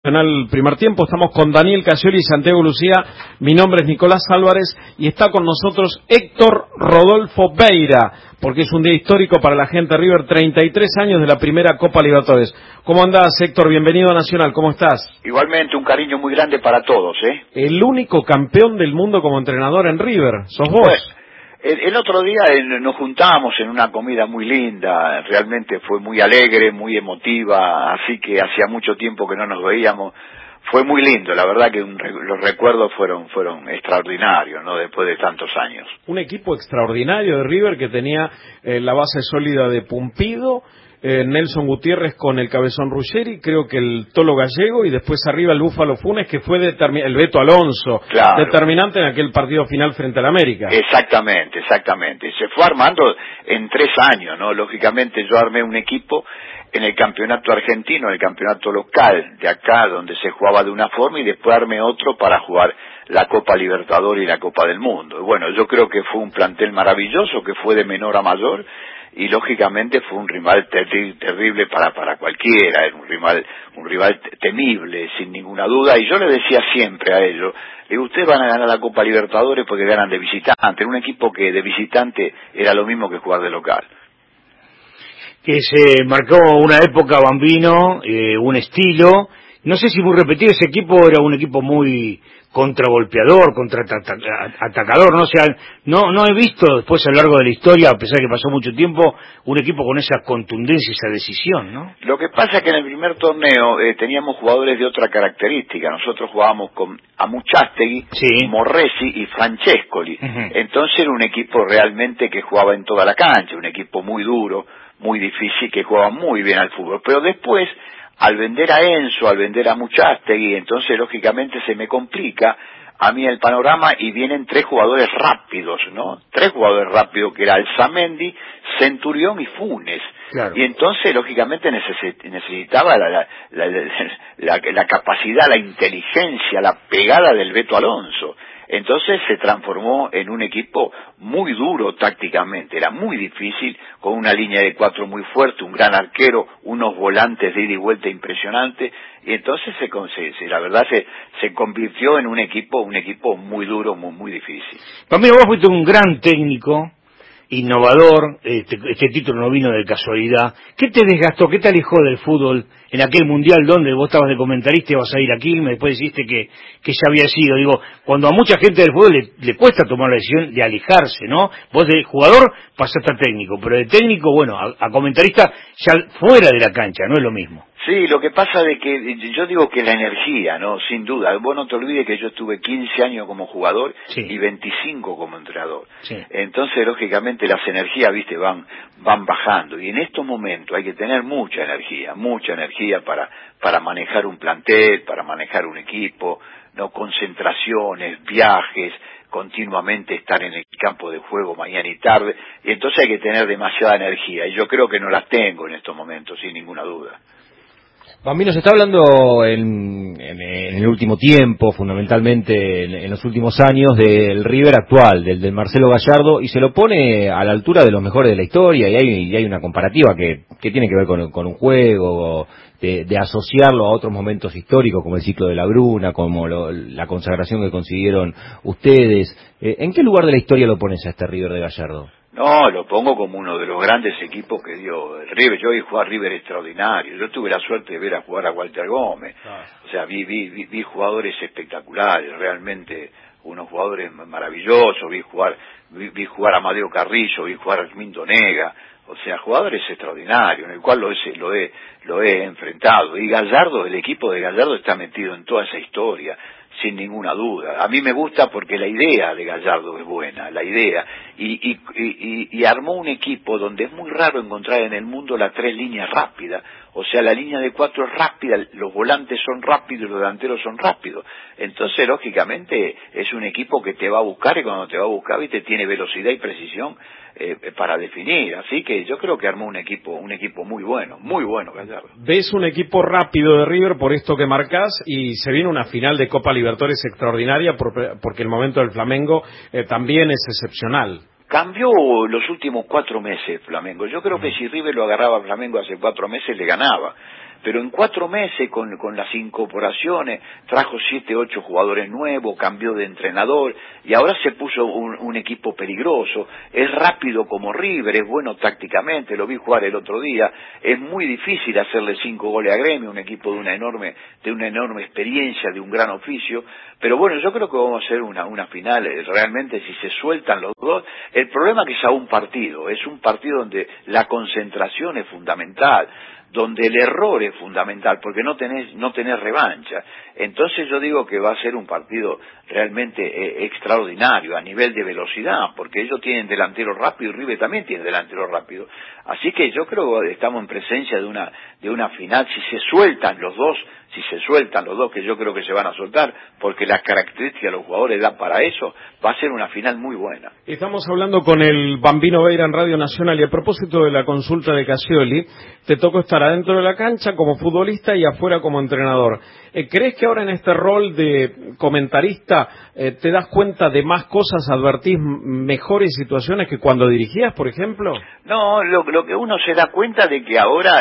El primer tiempo estamos con Daniel Cascioli y Santiago Lucía. Mi nombre es Nicolás Álvarez y está con nosotros Héctor Rodolfo Beira, porque es un día histórico para la gente de River, 33 años de la primera Copa Libertadores. ¿Cómo andás, Héctor? Bienvenido a Nacional, ¿cómo estás? Igualmente, un cariño muy grande para todos, ¿eh? El único campeón del mundo como entrenador en River, sos vos. Bueno, el otro día nos juntamos en una comida muy linda, realmente fue muy alegre, muy emotiva, así que hacía mucho tiempo que no nos veíamos. Fue muy lindo, la verdad que los recuerdos fueron extraordinarios, ¿no? Después de tantos años. Un equipo extraordinario de River que tenía la base sólida de Pumpido, Nelson Gutiérrez con el Cabezón Ruggeri, creo que el Tolo Gallego y después arriba el Búfalo Funes, que fue el Beto Alonso, claro, determinante en aquel partido final frente al América. Exactamente. Se fue armando en 3 años, ¿no? Lógicamente yo armé un equipo en el campeonato argentino, en el campeonato local de acá, donde se jugaba de una forma, y después armé otro para jugar la Copa Libertadores y la Copa del Mundo. Y bueno, yo creo que fue un plantel maravilloso, que fue de menor a mayor, y lógicamente fue un rival terrible para cualquiera, era un rival temible, sin ninguna duda, y yo le decía siempre a ellos, ustedes van a ganar la Copa Libertadores porque ganan de visitante, un equipo que de visitante era lo mismo que jugar de local. Que se marcó una época Bambino, un estilo, no sé si muy repetido. Ese equipo era un equipo muy contragolpeador, contraatacador, ¿no? O sea, no he visto después a lo largo de la historia, a pesar de que pasó mucho tiempo, un equipo con esa contundencia, esa decisión, ¿no? Lo que pasa es que en el primer torneo teníamos jugadores de otra característica. Nosotros jugábamos con Amuchastegui, sí, Morresi y Francescoli. Entonces era un equipo realmente que jugaba en toda la cancha, un equipo muy duro, muy difícil, que jugaba muy bien al fútbol. Pero después, al vender a Enzo, al vender a Muchastegui, entonces lógicamente se me complica a mí el panorama y vienen 3 jugadores rápidos, ¿no? 3 jugadores rápidos, que era Alzamendi, Centurión y Funes. Claro. Y entonces lógicamente necesitaba la capacidad, la inteligencia, la pegada del Beto Alonso. Entonces se transformó en un equipo muy duro tácticamente, era muy difícil, con una línea de 4 muy fuerte, un gran arquero, unos volantes de ida y vuelta impresionantes, y entonces la verdad se convirtió en un equipo muy duro, muy difícil. Para mí vos fuiste un gran técnico, innovador, este título no vino de casualidad. ¿Qué te desgastó, qué te alejó del fútbol en aquel mundial donde vos estabas de comentarista y vas a ir a Quilmes, después dijiste que ya había sido? Digo, cuando a mucha gente del fútbol le cuesta tomar la decisión de alejarse, ¿no? Vos de jugador pasaste a técnico, pero de técnico, bueno, a comentarista ya fuera de la cancha, no es lo mismo. Sí, lo que pasa de que yo digo que la energía, ¿no? Sin duda. Vos no te olvides que yo estuve 15 años como jugador, sí, y 25 como entrenador. Sí. Entonces, lógicamente, las energías, viste, van bajando. Y en estos momentos hay que tener mucha energía para manejar un plantel, para manejar un equipo, no, concentraciones, viajes, continuamente estar en el campo de juego mañana y tarde. Y entonces hay que tener demasiada energía. Y yo creo que no las tengo en estos momentos, sin ninguna duda. Bambino, se está hablando en el último tiempo, fundamentalmente en los últimos años, del River actual, del Marcelo Gallardo, y se lo pone a la altura de los mejores de la historia, y hay una comparativa que tiene que ver con un juego, de asociarlo a otros momentos históricos, como el ciclo de la Bruna, como la consagración que consiguieron ustedes. ¿En qué lugar de la historia lo pones a este River de Gallardo? No, lo pongo como uno de los grandes equipos que dio el River. Yo vi jugar a River extraordinario. Yo tuve la suerte de ver a jugar a Walter Gómez. O sea, vi jugadores espectaculares, realmente unos jugadores maravillosos. Vi jugar a Amadeo Carrillo, vi jugar a Armindo Nega. O sea, jugadores extraordinarios, en el cual lo he enfrentado. Y Gallardo, el equipo de Gallardo está metido en toda esa historia, sin ninguna duda. A mí me gusta porque la idea de Gallardo es buena, la idea, y armó un equipo donde es muy raro encontrar en el mundo las 3 líneas rápidas. O sea, la línea de 4 es rápida, los volantes son rápidos y los delanteros son rápidos. Entonces, lógicamente, es un equipo que te va a buscar, y cuando te va a buscar, ¿viste?, tiene velocidad y precisión para definir. Así que yo creo que armó un equipo muy bueno, Gallardo. Ves un equipo rápido de River por esto que marcás, y se viene una final de Copa Libertadores extraordinaria porque el momento del Flamengo también es excepcional. Cambió los últimos 4 meses Flamengo. Yo creo que si River lo agarraba a Flamengo hace 4 meses, le ganaba. pero en 4 meses con las incorporaciones trajo 7, 8 jugadores nuevos, cambió de entrenador y ahora se puso un equipo peligroso. Es rápido como River, es bueno tácticamente, lo vi jugar el otro día. Es muy difícil hacerle 5 goles a Gremio, un equipo de una enorme experiencia, de un gran oficio. Pero bueno, yo creo que vamos a hacer una final, realmente si se sueltan los dos. El problema es que es un partido donde la concentración es fundamental, donde el error es fundamental, porque no tenés revancha. Entonces yo digo que va a ser un partido realmente extraordinario a nivel de velocidad, porque ellos tienen delantero rápido y River también tiene delantero rápido. Así que yo creo que estamos en presencia de una final, si se sueltan los dos, que yo creo que se van a soltar, porque las características de los jugadores dan para eso, va a ser una final muy buena. Estamos hablando con el Bambino Veira en Radio Nacional, y a propósito de la consulta de Cascioli, te tocó estar adentro de la cancha como futbolista y afuera como entrenador. ¿Crees que ahora en este rol de comentarista te das cuenta de más cosas, advertís mejores situaciones que cuando dirigías, por ejemplo? No, lo que uno se da cuenta de que ahora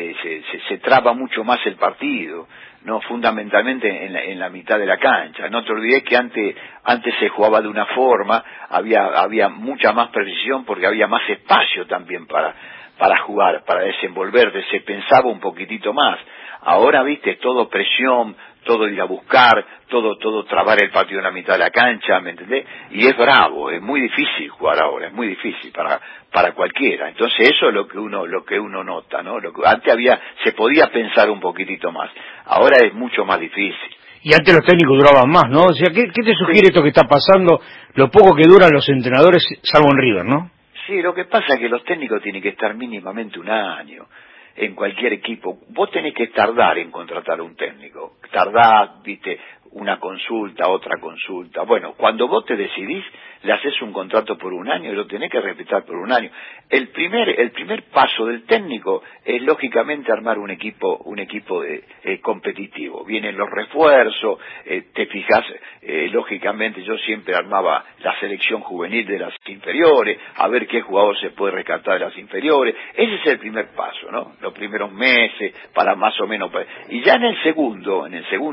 se traba mucho más el partido, no, fundamentalmente en la mitad de la cancha. No te olvides que antes se jugaba de una forma, había mucha más precisión porque había más espacio también para jugar, para desenvolverte, se pensaba un poquitito más. Ahora, viste, todo presión, todo ir a buscar, todo trabar el partido en la mitad de la cancha, ¿me entendés? Y es bravo, es muy difícil jugar ahora, es muy difícil para cualquiera. Entonces eso es lo que uno nota, ¿no? Antes se podía pensar un poquitito más, ahora es mucho más difícil. Y antes los técnicos duraban más, ¿no? O sea, ¿qué te sugiere esto que está pasando, lo poco que duran los entrenadores, salvo en River, ¿no? Sí, lo que pasa es que los técnicos tienen que estar mínimamente un año en cualquier equipo. Vos tenés que tardar en contratar a un técnico. Tardás, viste, una consulta, otra consulta. Bueno, cuando vos te decidís, le haces un contrato por un año y lo tenés que respetar por un año. El primer paso del técnico es lógicamente armar un equipo competitivo. Vienen los refuerzos, te fijas, lógicamente yo siempre armaba la selección juvenil de las inferiores, a ver qué jugador se puede rescatar de las inferiores. Ese es el primer paso, ¿no? Los primeros meses, para más o menos. Y ya en el segundo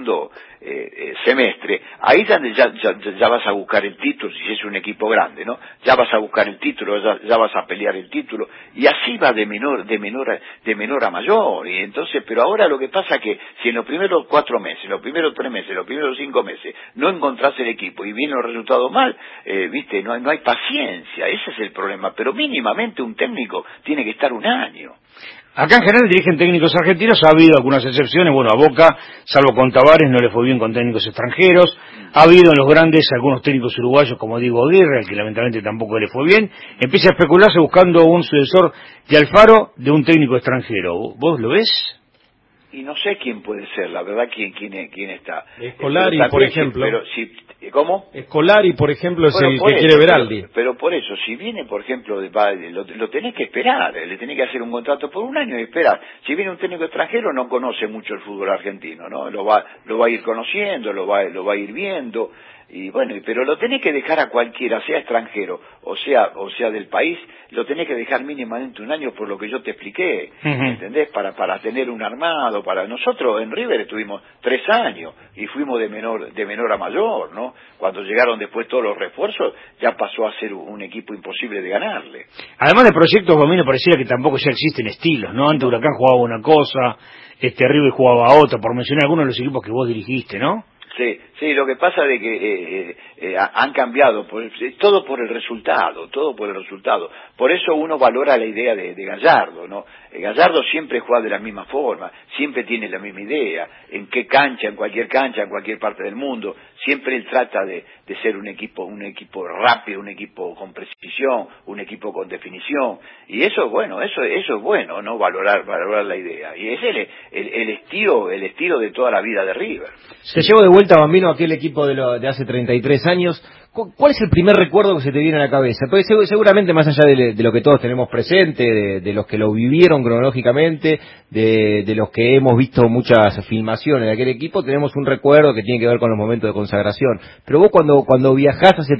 semestre, ahí es donde ya vas a buscar el título, si es un equipo grande, ¿no? Ya vas a buscar el título, ya vas a pelear el título, y así va de menor a mayor. Y entonces, pero ahora lo que pasa es que si en los primeros 4 meses, los primeros 3 meses, los primeros 5 meses no encontrás el equipo y vienen los resultados mal, viste, no hay paciencia, ese es el problema. Pero mínimamente un técnico tiene que estar un año. Acá en general dirigen técnicos argentinos, ha habido algunas excepciones, bueno, a Boca, salvo con Tavares, no le fue bien con técnicos extranjeros, ha habido en los grandes algunos técnicos uruguayos como Diego Aguirre, al que lamentablemente tampoco le fue bien, empieza a especularse buscando un sucesor de Alfaro de un técnico extranjero. ¿Vos lo ves? Y no sé quién puede ser, la verdad, quién está. Scolari, por ejemplo. Pero ¿cómo? Scolari, por ejemplo, es el que quiere Beraldi. Pero por eso, si viene, por ejemplo, lo tenés que esperar, le tenés que hacer un contrato por un año y esperar. Si viene un técnico extranjero, no conoce mucho el fútbol argentino, ¿no? Lo va a ir conociendo, lo va a ir viendo. Y bueno, pero lo tenés que dejar a cualquiera, sea extranjero o sea del país, lo tenés que dejar mínimamente un año por lo que yo te expliqué, ¿entendés? Para tener un armado. Para nosotros en River estuvimos 3 años y fuimos de menor a mayor, ¿no? Cuando llegaron después todos los refuerzos, ya pasó a ser un equipo imposible de ganarle. Además de proyectos, a mí me pareciera que tampoco ya existen estilos, ¿no? Antes Huracán jugaba una cosa, River jugaba otra, por mencionar algunos de los equipos que vos dirigiste, ¿no? Sí, lo que pasa es que han cambiado, todo por el resultado. Por eso uno valora la idea de Gallardo, ¿no? Gallardo siempre juega de la misma forma, siempre tiene la misma idea, en cualquier cancha, en cualquier parte del mundo, siempre él trata de ser un equipo rápido, un equipo con precisión, un equipo con definición, y eso es bueno, ¿no? Valorar la idea, y ese es el estilo de toda la vida de River. Se llevó de vuelta, Bambino, aquel equipo de hace 33 años, ¿Cuál es el primer recuerdo que se te viene a la cabeza? Pues seguramente más allá de lo que todos tenemos presente, de los que lo vivieron cronológicamente, de los que hemos visto muchas filmaciones de aquel equipo, tenemos un recuerdo que tiene que ver con los momentos de consagración. Pero vos cuando viajás hace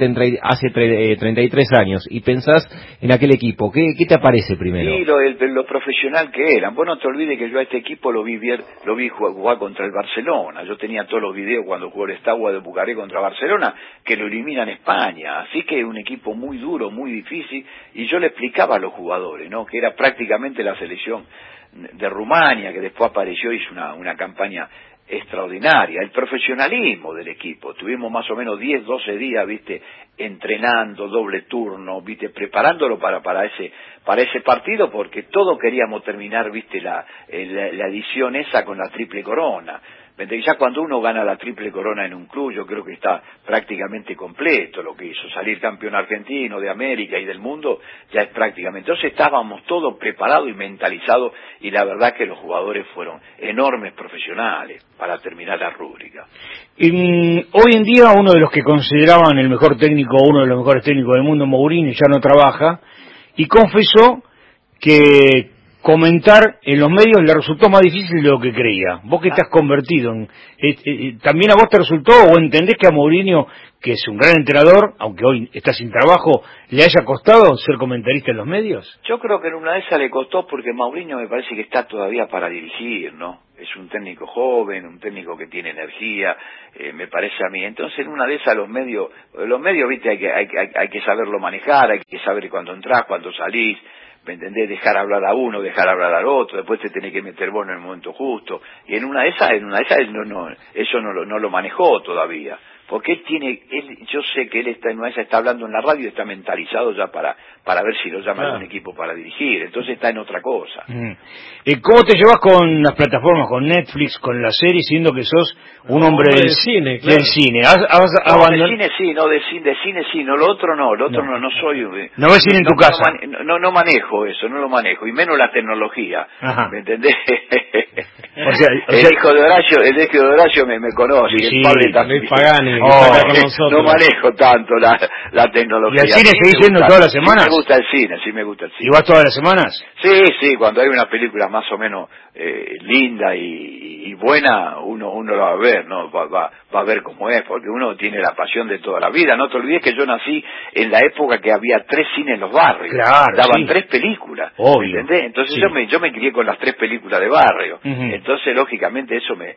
33 años y pensás en aquel equipo, ¿qué te aparece primero? Sí, lo profesional que eran. Vos no te olvides que yo a este equipo lo vi jugar contra el Barcelona. Yo tenía todos los videos cuando jugó el Steaua de Bucarest contra Barcelona, que lo eliminan España, así que un equipo muy duro, muy difícil, y yo le explicaba a los jugadores, ¿no?, que era prácticamente la selección de Rumania, que después apareció y hizo una campaña extraordinaria, el profesionalismo del equipo. Tuvimos más o menos 10, 12 días, viste, entrenando, doble turno, viste, preparándolo para ese partido, porque todos queríamos terminar, viste, la edición esa con la triple corona. Ya cuando uno gana la triple corona en un club, yo creo que está prácticamente completo lo que hizo. Salir campeón argentino, de América y del mundo, ya es prácticamente. Entonces estábamos todos preparados y mentalizados, y la verdad que los jugadores fueron enormes profesionales para terminar la rúbrica. Hoy en día uno de los que consideraban el mejor técnico, uno de los mejores técnicos del mundo, Mourinho, ya no trabaja, y confesó que comentar en los medios le resultó más difícil de lo que creía. Vos que estás convertido ¿también a vos te resultó, o entendés que a Mourinho, que es un gran entrenador, aunque hoy está sin trabajo, le haya costado ser comentarista en los medios? Yo creo que en una de esas le costó, porque Mourinho me parece que está todavía para dirigir, ¿no? Es un técnico joven, un técnico que tiene energía, me parece a mí. Entonces en una de esas los medios, viste, hay que saberlo manejar, hay que saber cuándo entrás, cuándo salís, ¿me entendés? Dejar hablar a uno, dejar hablar al otro, después te tenés que meter vos en el momento justo. Y en una de esas eso no lo manejó todavía. Porque yo sé que él está hablando en la radio y está mentalizado ya para ver si lo llaman a un equipo para dirigir. Entonces está en otra cosa. ¿Cómo te llevas con las plataformas, con Netflix, con las series, siendo que sos un hombre del cine? Claro. Del cine. De cine sí, no, lo otro no soy. No ves cine en tu casa. No manejo eso, no lo manejo, y menos la tecnología. Ajá. ¿Me entendés? O sea, el hijo de Horacio me conoce, sí, el padre también. Luis Pagani, no manejo tanto la tecnología. ¿Y el cine seguís yendo todas las semanas? Sí me gusta el cine. ¿Y vas todas las semanas? Sí, cuando hay una película más o menos linda y buena, uno la va a ver, ¿no? Va a ver cómo es, porque uno tiene la pasión de toda la vida. No te olvides que yo nací en la época que había 3 cines en los barrios. Claro, daban 3 películas. Obvio. ¿Entendés? Entonces sí. yo me crié con las 3 películas de barrio. Uh-huh. Entonces, lógicamente, eso me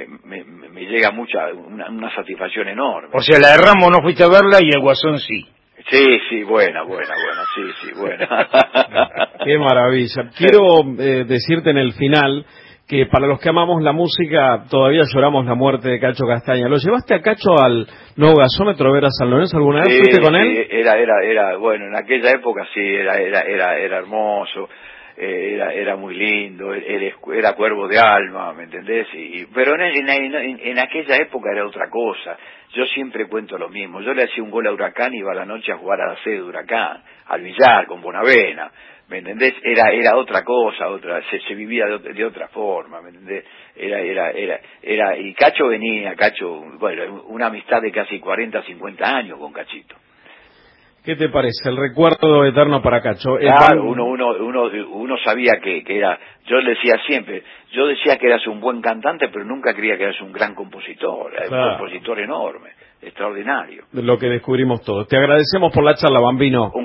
llega una satisfacción enorme. O sea, la de Rambo no fuiste a verla y el Guasón sí. Sí, buena, sí, buena. Qué maravilla. Quiero decirte en el final que para los que amamos la música todavía lloramos la muerte de Cacho Castaña. ¿Lo llevaste a Cacho al nuevo gasómetro Vera San Lorenzo alguna vez? ¿Fuiste con él? Sí, era, bueno, en aquella época sí, era hermoso. Era muy lindo, era cuervo de alma, ¿me entendés? Pero en aquella época era otra cosa. Yo siempre cuento lo mismo. Yo le hacía un gol a Huracán y iba a la noche a jugar a la sede de Huracán, al billar, con Bonavena, ¿me entendés? Era otra cosa, se vivía de otra forma, ¿me entendés? Y Cacho bueno, una amistad de casi 40, 50 años con Cachito. ¿Qué te parece? El recuerdo eterno para Cacho. Claro, uno sabía que era, yo le decía siempre, yo decía que eras un buen cantante, pero nunca creía que eras un gran compositor, claro. Un compositor enorme, extraordinario. Lo que descubrimos todos. Te agradecemos por la charla, Bambino.